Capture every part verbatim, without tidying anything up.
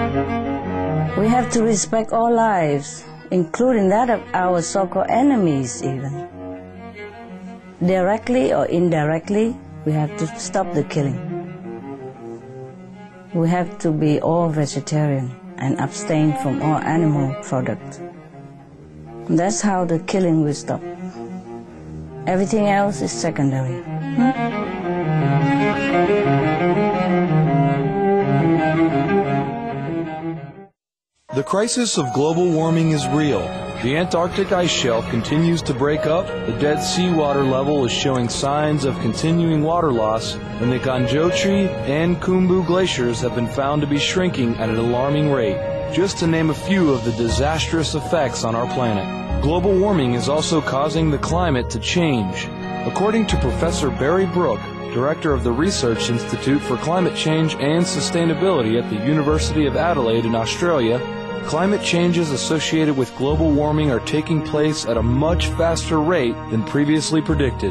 We have to respect all lives, including that of our so-called enemies even. Directly or indirectly, we have to stop the killing. We have to be all vegetarian and abstain from all animal products. That's how the killing will stop. Everything else is secondary. Hmm? The crisis of global warming is real. The Antarctic ice shelf continues to break up, the dead seawater level is showing signs of continuing water loss, and the Gangotri and Khumbu glaciers have been found to be shrinking at an alarming rate, just to name a few of the disastrous effects on our planet. Global warming is also causing the climate to change. According to Professor Barry Brook, Director of the Research Institute for Climate Change and Sustainability at the University of Adelaide in Australia, climate changes associated with global warming are taking place at a much faster rate than previously predicted.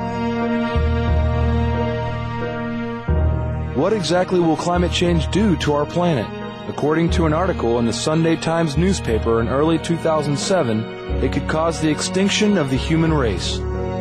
What exactly will climate change do to our planet? According to an article in the Sunday Times newspaper in early two thousand seven, it could cause the extinction of the human race.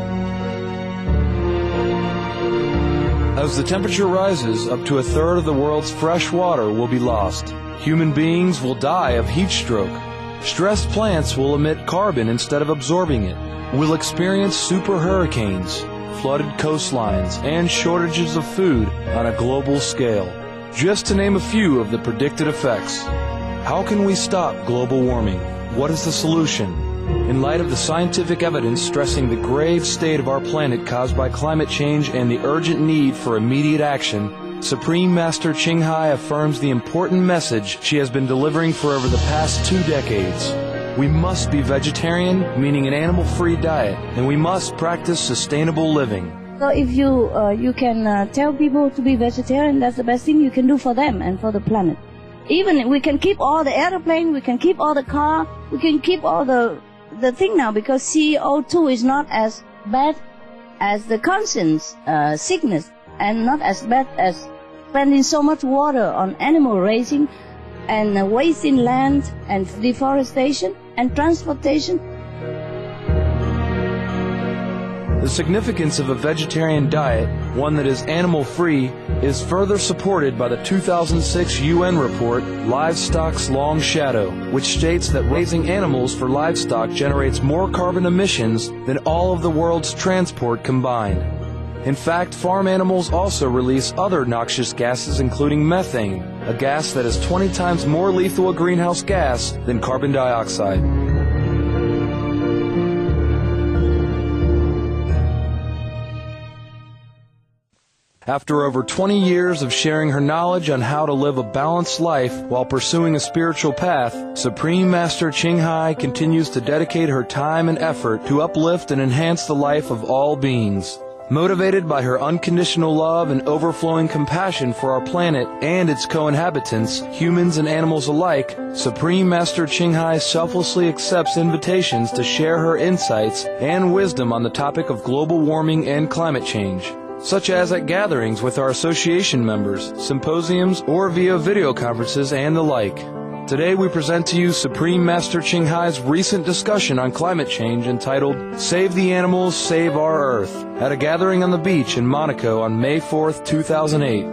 As the temperature rises, up to a third of the world's fresh water will be lost. Human beings will die of heat stroke. Stressed plants will emit carbon instead of absorbing it. We'll experience super hurricanes, flooded coastlines, and shortages of food on a global scale. Just to name a few of the predicted effects. How can we stop global warming? What is the solution? In light of the scientific evidence stressing the grave state of our planet caused by climate change and the urgent need for immediate action, Supreme Master Ching Hai affirms the important message she has been delivering for over the past two decades. We must be vegetarian, meaning an animal-free diet, and we must practice sustainable living. So if you uh, you can uh, tell people to be vegetarian, that's the best thing you can do for them and for the planet. Even we can keep all the airplane, we can keep all the car, we can keep all the the thing now, because C O two is not as bad as the conscience uh, sickness, and not as bad as spending so much water on animal raising and uh, wasting land and deforestation and transportation. The significance of a vegetarian diet, one that is animal-free, is further supported by the two thousand six U N report, Livestock's Long Shadow, which states that raising animals for livestock generates more carbon emissions than all of the world's transport combined. In fact, farm animals also release other noxious gases, including methane, a gas that is twenty times more lethal a greenhouse gas than carbon dioxide. After over twenty years of sharing her knowledge on how to live a balanced life while pursuing a spiritual path, Supreme Master Ching Hai continues to dedicate her time and effort to uplift and enhance the life of all beings. Motivated by her unconditional love and overflowing compassion for our planet and its co-inhabitants, humans and animals alike, Supreme Master Ching Hai selflessly accepts invitations to share her insights and wisdom on the topic of global warming and climate change, such as at gatherings with our association members, symposiums, or via video conferences and the like. Today we present to you Supreme Master Ching Hai's recent discussion on climate change entitled Save the Animals, Save Our Earth, at a gathering on the beach in Monaco on May fourth, two thousand eight.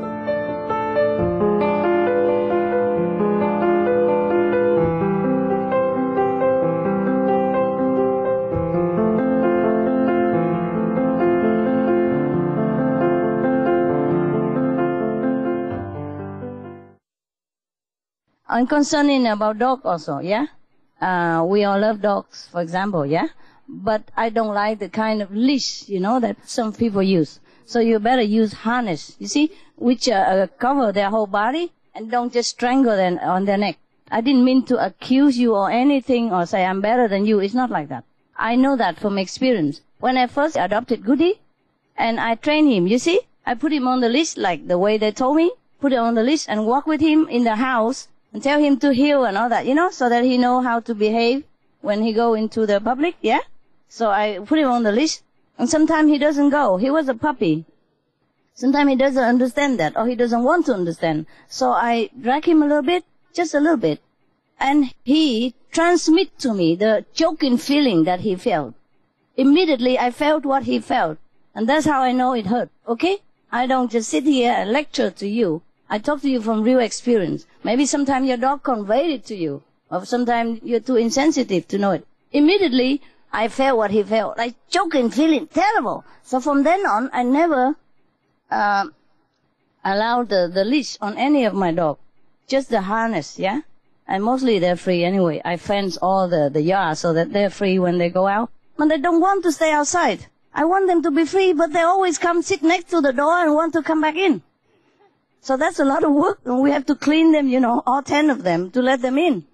I'm concerning about dog also, yeah? Uh, we all love dogs, for example, yeah? But I don't like the kind of leash, you know, that some people use. So you better use harness, you see, which uh, cover their whole body and don't just strangle them on their neck. I didn't mean to accuse you or anything or say I'm better than you. It's not like that. I know that from experience. When I first adopted Goody and I trained him, you see, I put him on the leash like the way they told me, put him on the leash and walk with him in the house and tell him to heel and all that, you know, so that he know how to behave when he go into the public, yeah? So I put him on the leash, and sometimes he doesn't go. He was a puppy. Sometimes he doesn't understand that, or he doesn't want to understand. So I drag him a little bit, just a little bit. And he transmit to me the choking feeling that he felt. Immediately I felt what he felt. And that's how I know it hurt, okay? I don't just sit here and lecture to you. I talk to you from real experience. Maybe sometimes your dog conveyed it to you. Or sometimes you're too insensitive to know it. Immediately, I felt what he felt. Like choking feeling, terrible. So from then on, I never uh, allowed the, the leash on any of my dog. Just the harness, yeah? And mostly they're free anyway. I fence all the, the yard so that they're free when they go out. But they don't want to stay outside. I want them to be free, but they always come sit next to the door and want to come back in. So that's a lot of work, and we have to clean them, you know, all ten of them, to let them in.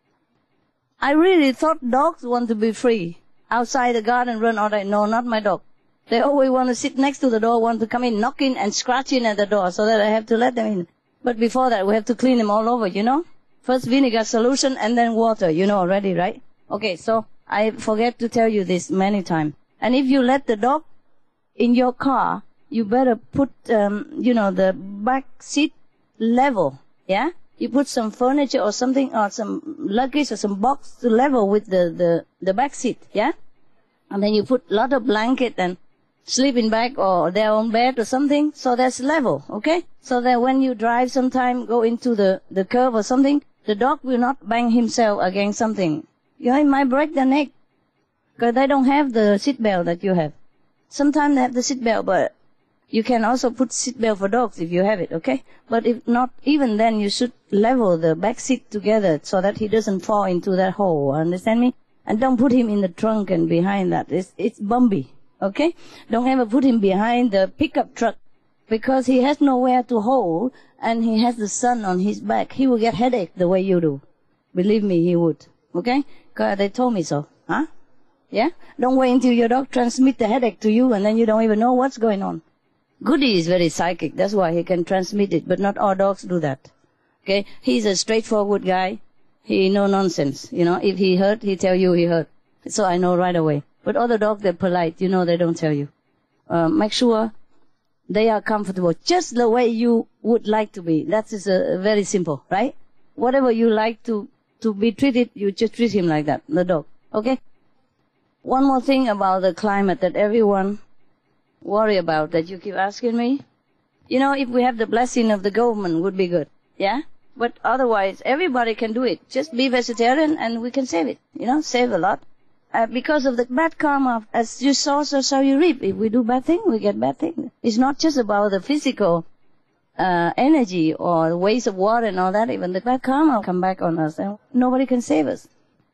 I really thought dogs want to be free. Outside the garden, run all day. No, not my dog. They always want to sit next to the door, want to come in, knocking and scratching at the door, so that I have to let them in. But before that, we have to clean them all over, you know. First vinegar solution and then water, you know already, right? Okay, so I forget to tell you this many times. And if you let the dog in your car, you better put, um, you know, the back seat level, yeah? You put some furniture or something, or some luggage or some box to level with the, the, the back seat, yeah? And then you put a lot of blanket and sleeping bag or their own bed or something, so that's level, okay? So that when you drive sometime, go into the, the curve or something, the dog will not bang himself against something. You know, it might break their neck. Because they don't have the seat belt that you have. Sometimes they have the seat belt, but you can also put seat belt for dogs if you have it, okay? But if not, even then you should level the back seat together so that he doesn't fall into that hole, understand me? And don't put him in the trunk and behind that. It's, it's bumpy, okay? Don't ever put him behind the pickup truck because he has nowhere to hold and he has the sun on his back. He will get headache the way you do. Believe me, he would, okay? Because they told me so, huh? Yeah? Don't wait until your dog transmit the headache to you and then you don't even know what's going on. Goody is very psychic. That's why he can transmit it, but not all dogs do that. Okay? He's a straightforward guy. He no nonsense. You know, if he hurt, he tell you he hurt. So I know right away. But other dogs, they're polite. You know, they don't tell you. Uh, make sure they are comfortable just the way you would like to be. That is uh, very simple, right? Whatever you like to, to be treated, you just treat him like that, the dog. Okay? One more thing about the climate that everyone worry about that you keep asking me. You know, if we have the blessing of the government, would be good. Yeah? But otherwise, everybody can do it. Just be vegetarian and we can save it. You know, save a lot. Uh, because of the bad karma, as you sow, so shall you reap. If we do bad things, we get bad things. It's not just about the physical uh, energy or waste of water and all that. Even the bad karma will come back on us. And nobody can save us.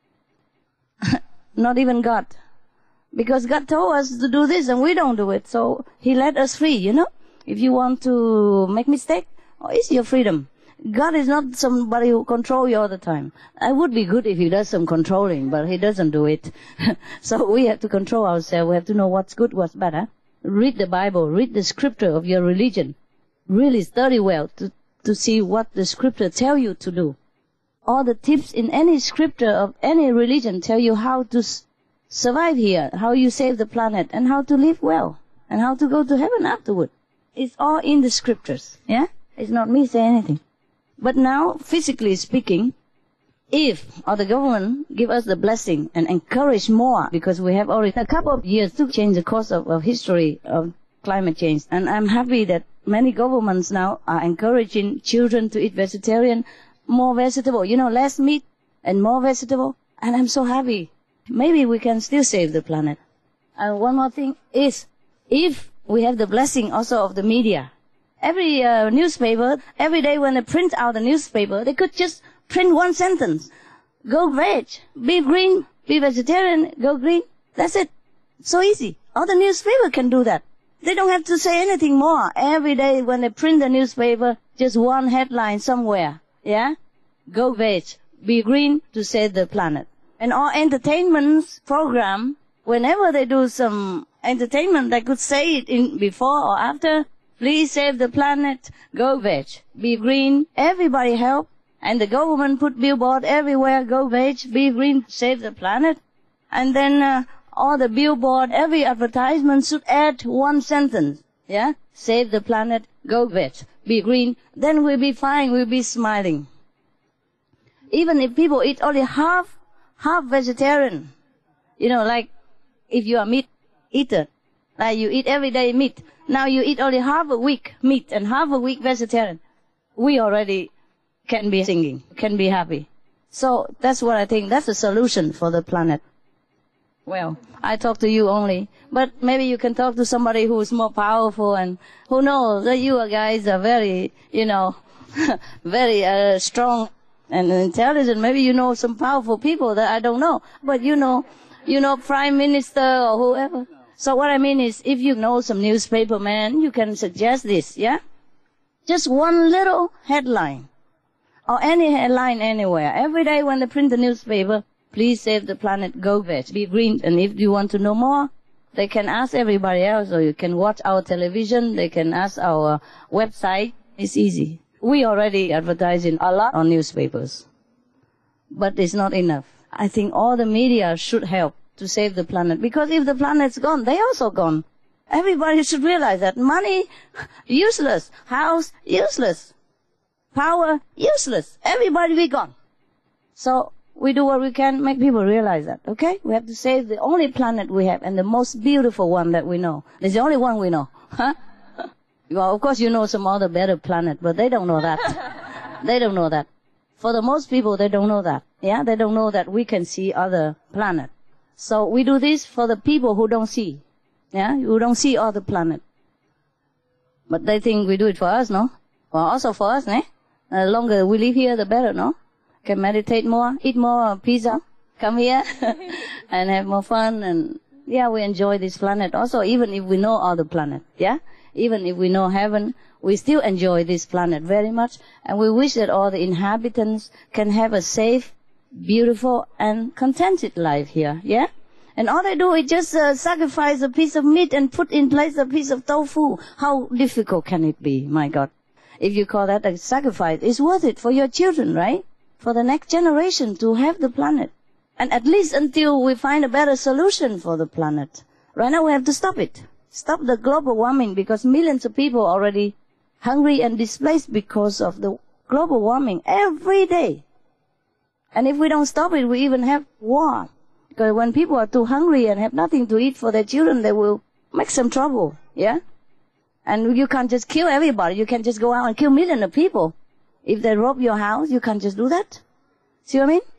Not even God. Because God told us to do this and we don't do it. So He let us free, you know. If you want to make mistake, oh, it's your freedom. God is not somebody who control you all the time. It would be good if He does some controlling, but He doesn't do it. So we have to control ourselves. We have to know what's good, what's bad. Huh? Read the Bible. Read the scripture of your religion. Really study well to, to see what the scripture tell you to do. All the tips in any scripture of any religion tell you how to s- survive here, how you save the planet, and how to live well, and how to go to heaven afterward. It's all in the scriptures, yeah? It's not me saying anything. But now, physically speaking, if or the government give us the blessing and encourage more, because we have already a couple of years to change the course of, of history of climate change, and I'm happy that many governments now are encouraging children to eat vegetarian, more vegetable, you know, less meat and more vegetable, and I'm so happy. Maybe we can still save the planet. And one more thing is, if we have the blessing also of the media, every uh, newspaper, every day when they print out a newspaper, they could just print one sentence. Go veg, be green, be vegetarian, go green. That's it. So easy. All the newspaper can do that. They don't have to say anything more. Every day when they print the newspaper, just one headline somewhere. Yeah? Go veg, be green to save the planet. And all entertainment program, whenever they do some entertainment, they could say it in before or after. Please save the planet. Go veg. Be green. Everybody help. And the government put billboard everywhere. Go veg. Be green. Save the planet. And then uh, all the billboard, every advertisement should add one sentence. Yeah? Save the planet. Go veg. Be green. Then we'll be fine. We'll be smiling. Even if people eat only half, half vegetarian, you know, like if you are meat eater, like you eat every day meat, now you eat only half a week meat and half a week vegetarian, we already can be singing, can be happy. So that's what I think, that's the solution for the planet. Well, I talk to you only, but maybe you can talk to somebody who is more powerful, and who knows that you guys are very, you know, very uh, strong and intelligent. Maybe you know some powerful people that I don't know, but you know, you know, Prime Minister or whoever. So what I mean is, if you know some newspaper man, you can suggest this, yeah? Just one little headline, or any headline anywhere. Every day when they print the newspaper, please save the planet, go veg, be green. And if you want to know more, they can ask everybody else, or you can watch our television, they can ask our website. It's easy. We already advertising a lot on newspapers, but it's not enough. I think all the media should help to save the planet, because if the planet's gone, they also gone. Everybody should realize that. Money, useless. House, useless. Power, useless. Everybody be gone. So we do what we can, make people realize that, okay? We have to save the only planet we have, and the most beautiful one that we know. It's the only one we know. Huh? Well, of course you know some other better planet, but they don't know that. They don't know that. For the most people, they don't know that. Yeah, they don't know that we can see other planet. So we do this for the people who don't see. Yeah, who don't see other planet. But they think we do it for us, no? Well, also for us, eh? The longer we live here, the better, no? Can meditate more, eat more pizza, come here and have more fun, and yeah, we enjoy this planet also, even if we know other planet, yeah? Even if we know heaven, we still enjoy this planet very much, and we wish that all the inhabitants can have a safe, beautiful, and contented life here, yeah? And all they do is just uh, sacrifice a piece of meat and put in place a piece of tofu. How difficult can it be, my God? If you call that a sacrifice, it's worth it for your children, right? For the next generation to have the planet. And at least until we find a better solution for the planet. Right now we have to stop it. Stop the global warming, because millions of people are already hungry and displaced because of the global warming every day. And if we don't stop it, we even have war. Because when people are too hungry and have nothing to eat for their children, they will make some trouble, yeah? And you can't just kill everybody. You can't just go out and kill millions of people. If they rob your house, you can't just do that. See what I mean?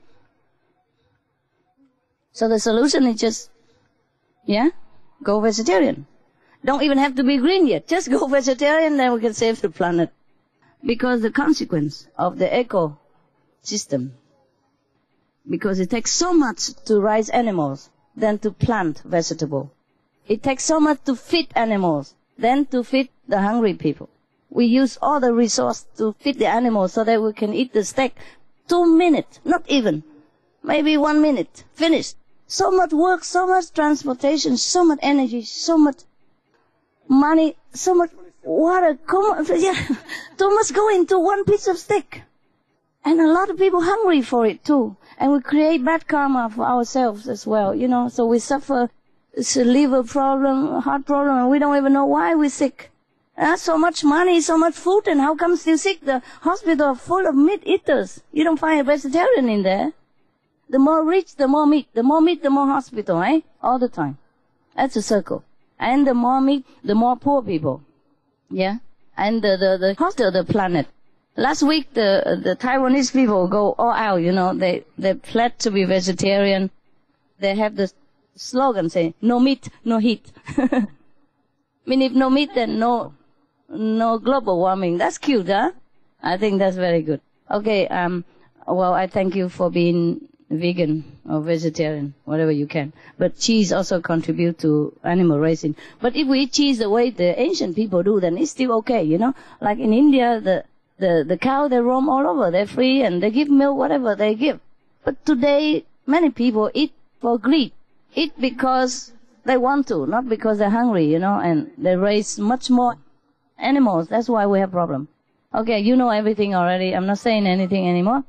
So the solution is just, yeah, go vegetarian. Don't even have to be green yet. Just go vegetarian, then we can save the planet. Because the consequence of the ecosystem, because it takes so much to raise animals than to plant vegetable. It takes so much to feed animals than to feed the hungry people. We use all the resource to feed the animals so that we can eat the steak. Two minutes, not even. Maybe one minute. Finished. So much work, so much transportation, so much energy, so much money, so much water. Yeah, too much go into one piece of steak. And a lot of people hungry for it too. And we create bad karma for ourselves as well, you know. So we suffer it's a liver problem, heart problem, and we don't even know why we're sick. Uh, so much money, so much food, and how come still sick? The hospital are full of meat eaters. You don't find a vegetarian in there. The more rich, the more meat. The more meat, the more hospital, eh? All the time. That's a circle. And the more meat, the more poor people. Yeah? And the, the, the hotter the planet. Last week, the, the Taiwanese people go all out, you know. They, they pledge to be vegetarian. They have the slogan saying, no meat, no heat. I mean, if no meat, then no, no global warming. That's cute, huh? I think that's very good. Okay, um, well, I thank you for being vegan or vegetarian, whatever you can. But cheese also contribute to animal raising. But if we eat cheese the way the ancient people do, then it's still okay, you know? Like in India, the, the, the cow, they roam all over. They're free and they give milk, whatever they give. But today, many people eat for greed. Eat because they want to, not because they're hungry, you know, and they raise much more animals. That's why we have problem. Okay, you know everything already. I'm not saying anything anymore.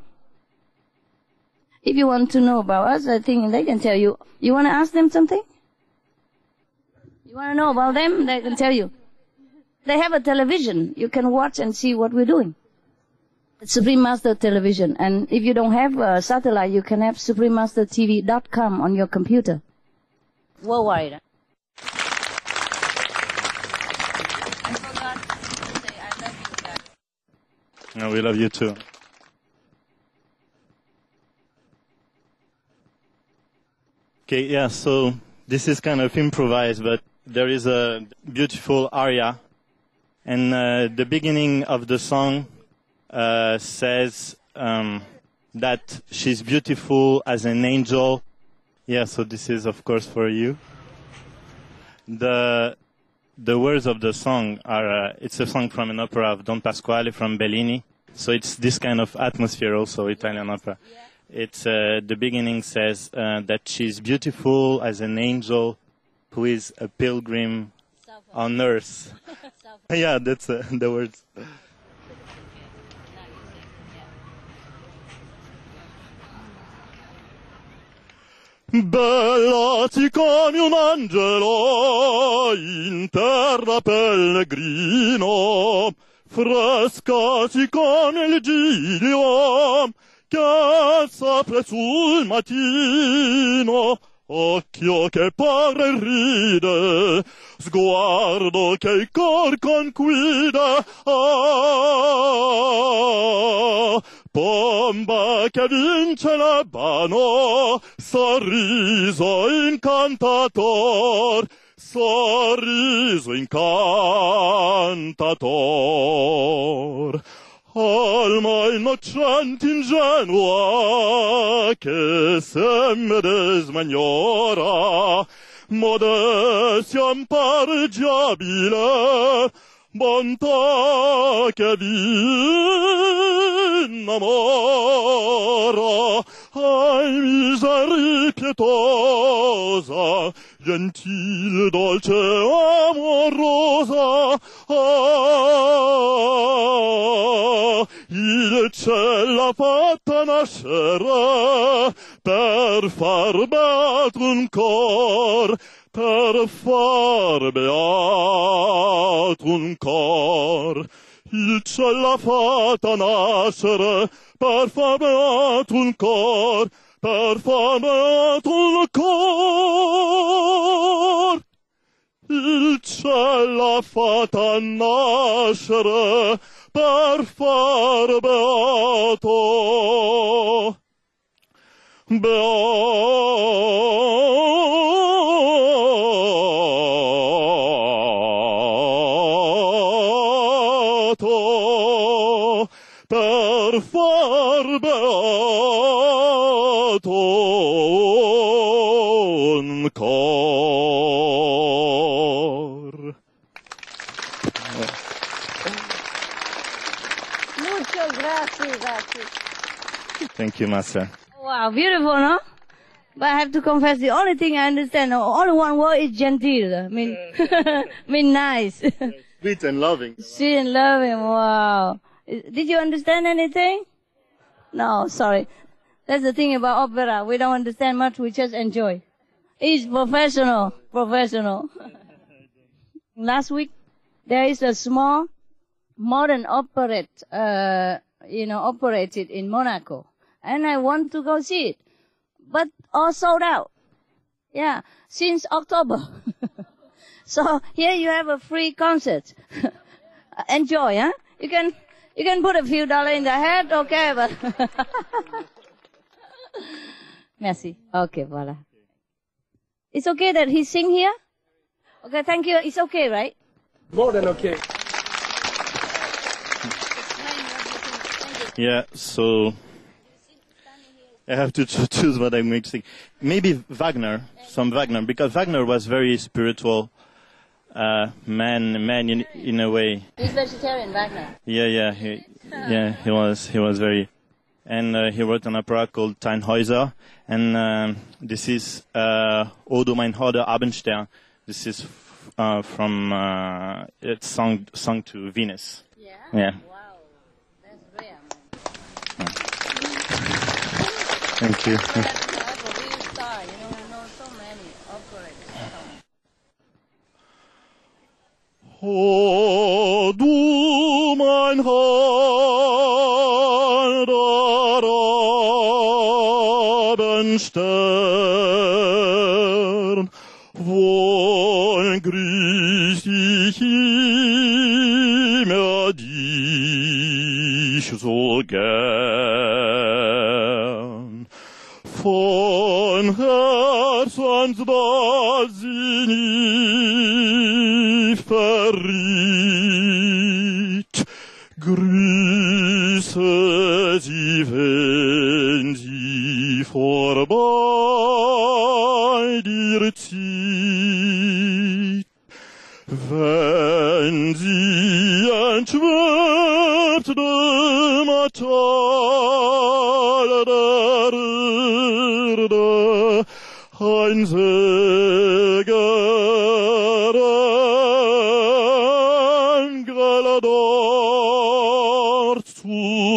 If you want to know about us, I think they can tell you. You want to ask them something? You want to know about them? They can tell you. They have a television. You can watch and see what we're doing. Supreme Master Television. And if you don't have a satellite, you can have supreme master t v dot com on your computer. Worldwide. I forgot to say I love you guys. No, we love you too. Okay, yeah, so this is kind of improvised, but there is a beautiful aria. And uh, the beginning of the song uh, says um, that she's beautiful as an angel. Yeah, so this is, of course, for you. The the words of the song are, uh, it's a song from an opera of Don Pasquale from Bellini. So it's this kind of atmosphere also, Italian opera. It's uh, the beginning says uh, that she's beautiful as an angel who is a pilgrim on earth. Yeah, that's uh, the words. Bellati come un angelo in terra pellegrino, frescati come il giglio che s'apre sul mattino, occhio che parla e ride, sguardo che il cor conquida, ah, pomba che vince l'Abano, sorriso incantator, sorriso incantator. Alma innocente ingenua che se medesima ignora, modestia impareggiabile, bontà che v'innamora, ai miseri pietosa, gentil, dolce, amorosa, ah, il ciel l'ha fatta nascere per far beato un cor, per far beato un cor. Il ciel l'ha fatta nascere per far beato un cor, per far beato un cor. Il ciel l'ha fatta nascere per far beato, beato, per far beato un cor. Muchas gracias, gracias. Thank you, Master. Wow, beautiful, no? But I have to confess, the only thing I understand, only one word is gentil. I mean, mean nice. Sweet and loving. Sweet and loving, wow. Did you understand anything? No, sorry. That's the thing about opera. We don't understand much, we just enjoy. He's professional, professional. Last week, there is a small modern operette, uh, you know, operated in Monaco. And I want to go see it. But all sold out. Yeah, since October. So here you have a free concert. Enjoy, huh? You can, you can put a few dollars in the hat, okay, but... Merci. Okay, voila. It's okay that he sing here? Okay, thank you. It's okay, right? More than okay. Yeah, so I have to ch- choose what I'm mixing. Maybe Wagner, some Wagner, because Wagner was very spiritual uh, man, man in, in a way. He's vegetarian, Wagner. Yeah, yeah, he, yeah, he was, he was very, and uh, he wrote an opera called Tannhäuser, and um, this is uh, O du mein Holder Abendstern. This is uh, from uh, it's sung sung to Venus. Yeah. Yeah. Wow, that's rare, man. Thank you. You have to have a real star. You know, we know so many operators. O du mein Herr ein Stern, wohl grüß ich immer dich so gern. Von Herzensbasin ich verriet, grüße sie, wenn sie vorbei dir zieht. Wenn sie entschwebt dem Tal der Erde, ein Segeren dort zu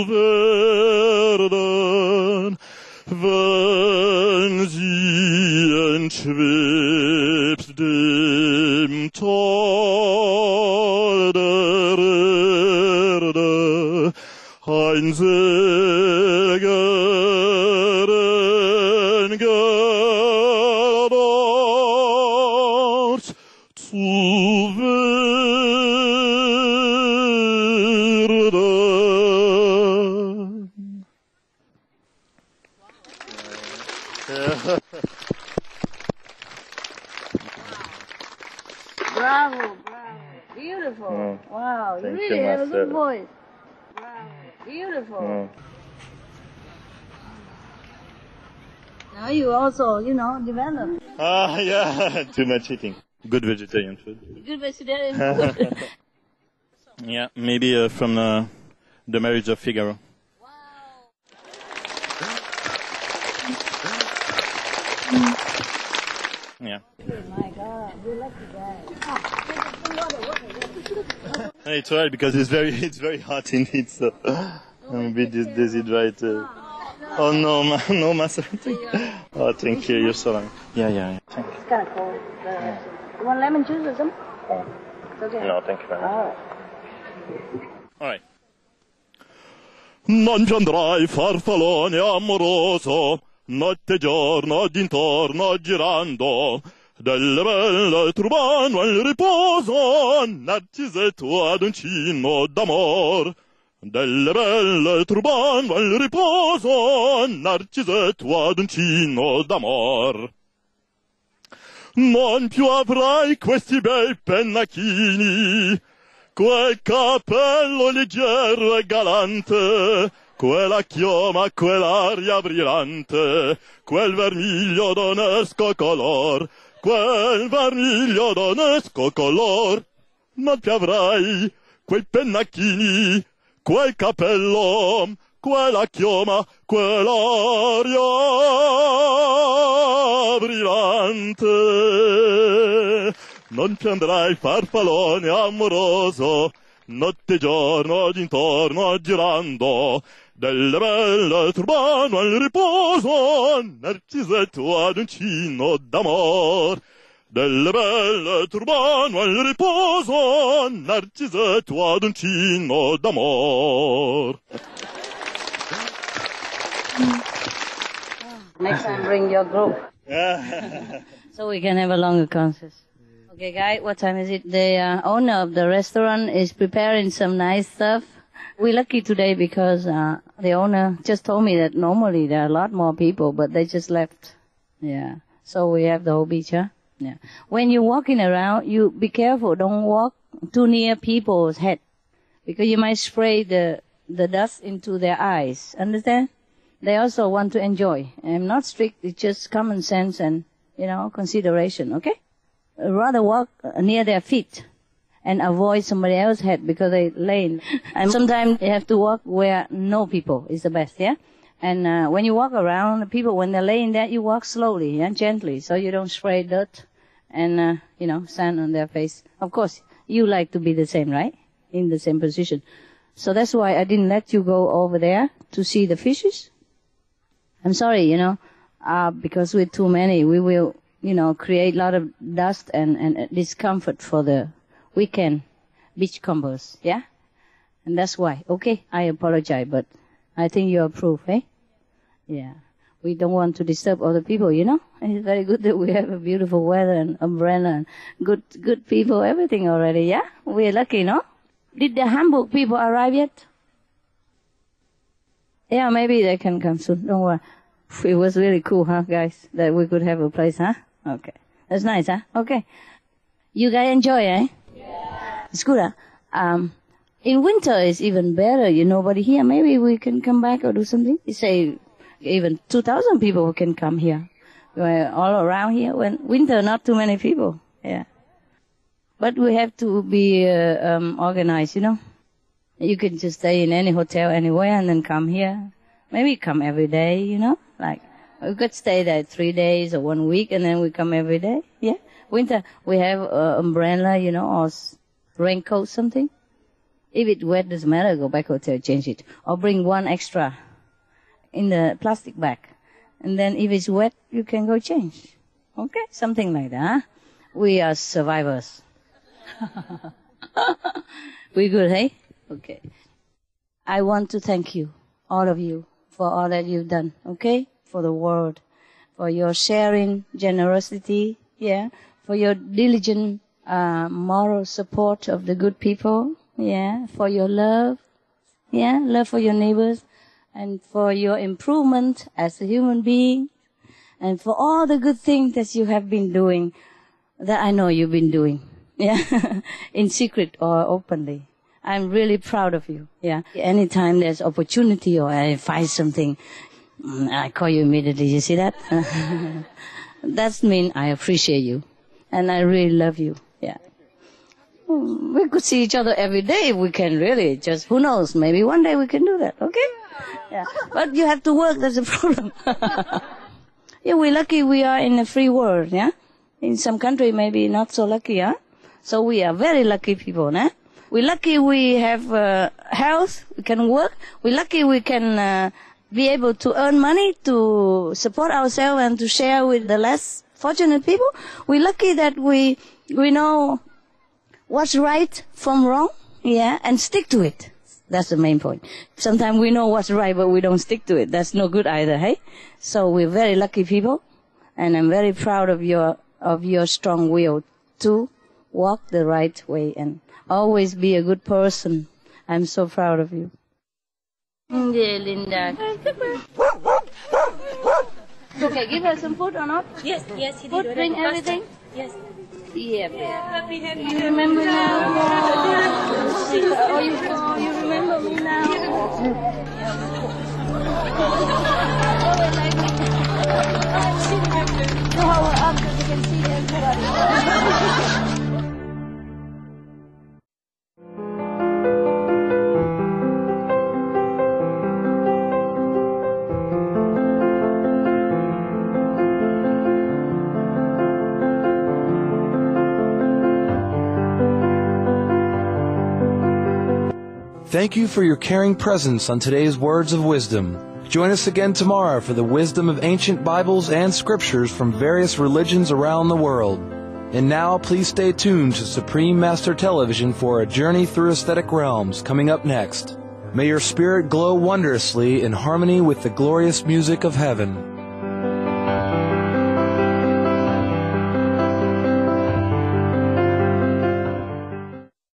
werden, wenn sie entschwebt dem Tal der Erde, ein Segeren dort zu werden. Bravo, bravo. Beautiful. Mm. Wow, you Thank really you, have a good Master. voice. Bravo. Beautiful. Mm. Now you also, you know, develop Ah, yeah, too much eating. Good vegetarian food. good vegetarian food. Yeah, maybe uh, from uh, The Marriage of Figaro. Yeah. My God, you're lucky guy. It's alright because it's very, it's very hot indeed, so I'm a bit dis- dehydrated. Oh no, ma- no, master. Oh, thank you. You're so long. Yeah, yeah, yeah. Thank It's kind of cold. Uh, you want lemon juice or something? you. It's okay. No, thank you very much. Oh. Alright. Non piandrai farfallone amoroso, notte e giorno d'intorno girando, delle belle turbano al riposo, narcisetto ad uncino d'amor. Delle belle turbano al riposo, narcisetto ad uncino d'amor. Non più avrai questi bei pennacchini, quel cappello leggero e galante, quella chioma, quell'aria brillante, quel vermiglio d'onesco color, quel vermiglio d'onesco color. Non più avrai quei pennacchini, quel cappello, quella chioma, quell'aria brillante. Non piandrai farfallone amoroso, notte e giorno d'intorno girando, delle belle turbano al riposo, narcisetto ad uncino d'amor. Delle belle turbano al riposo, narcisetto ad uncino d'amor. Next time bring your group. So we can have a longer concert. Okay, guy, what time is it? The uh, owner of the restaurant is preparing some nice stuff. We're lucky today because uh, the owner just told me that normally there are a lot more people, but they just left. Yeah. So we have the whole beach, huh? Yeah. When you're walking around, you be careful. Don't walk too near people's head because you might spray the the dust into their eyes. Understand? They also want to enjoy. I'm not strict. It's just common sense and, you know, consideration. Okay? Rather walk near their feet and avoid somebody else's head because they lay. And sometimes you have to walk where no people is the best, yeah? And uh, when you walk around, people, when they're laying there, you walk slowly and gently so you don't spray dirt and, uh, you know, sand on their face. Of course, you like to be the same, right? In the same position. So that's why I didn't let you go over there to see the fishes. I'm sorry, you know, uh, because we're too many, we will, you know, create a lot of dust and, and discomfort for the weekend beachcombers, yeah? And that's why. Okay, I apologize, but I think you approve, eh? Yeah. We don't want to disturb other people, you know. And it's very good that we have a beautiful weather and umbrella and good good people, everything already, yeah? We're lucky, no? Did the Hamburg people arrive yet? Yeah, maybe they can come soon. Don't worry. It was really cool, huh, guys, that we could have a place, huh? Okay. That's nice, huh? Okay. You guys enjoy, eh? Yeah. It's good, huh? Um, in winter it's even better, you know, but here maybe we can come back or do something. You say even two thousand people can come here. We're all around here. When winter, not too many people. Yeah. But we have to be uh, um, organized, you know. You can just stay in any hotel anywhere and then come here. Maybe come every day, you know. Like, we could stay there three days or one week and then we come every day. Yeah. Winter, we have uh, umbrella, you know, or raincoat, something. If it's wet, doesn't matter, go back hotel, change it. Or bring one extra in the plastic bag. And then if it's wet, you can go change. Okay? Something like that, huh? We are survivors. We good, hey? Okay. I want to thank you, all of you, for all that you've done, okay? For the world, for your sharing, generosity, yeah? For your diligent uh, moral support of the good people, yeah? For your love, yeah? Love for your neighbors, and for your improvement as a human being, and for all the good things that you have been doing, that I know you've been doing, yeah? In secret or openly. I'm really proud of you, yeah? Anytime there's opportunity or I find something, I call you immediately, you see that? That means I appreciate you, and I really love you, yeah. We could see each other every day if we can really, just who knows, maybe one day we can do that, okay? Yeah. But you have to work, that's the problem. Yeah, we're lucky we are in a free world, yeah? In some country maybe not so lucky, huh? So we are very lucky people, eh? We're lucky we have uh, health, we can work. We're lucky we can uh, be able to earn money to support ourselves and to share with the less fortunate people. We're lucky that we we know what's right from wrong, yeah, and stick to it. That's the main point. Sometimes we know what's right, but we don't stick to it. That's no good either, hey? So we're very lucky people, and I'm very proud of your of your strong will to walk the right way and always be a good person. I'm so proud of you. Yeah, Linda. Okay, give her some food or not? Yes, yes, he did. Food, drink, everything? Yes. Yeah, baby. You remember now? Oh, you, oh, you remember me now? So how we're up so you can see everybody. Thank you for your caring presence on today's Words of Wisdom. Join us again tomorrow for the wisdom of ancient Bibles and scriptures from various religions around the world. And now, please stay tuned to Supreme Master Television for a journey through aesthetic realms coming up next. May your spirit glow wondrously in harmony with the glorious music of heaven.